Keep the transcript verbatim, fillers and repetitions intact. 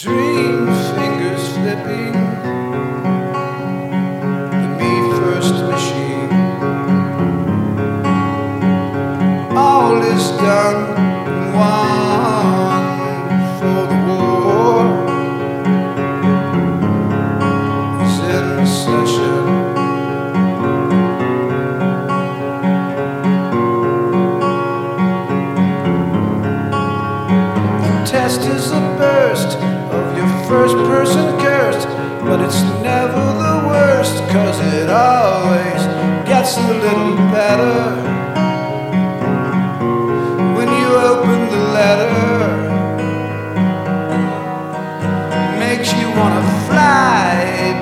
Dream fingers flipping the me first machine. All is done and won for the war is in session. The test is a burst of your first person cursed, but it's never the worst, 'cause it always gets a little better when you open the letter. Makes you wanna fly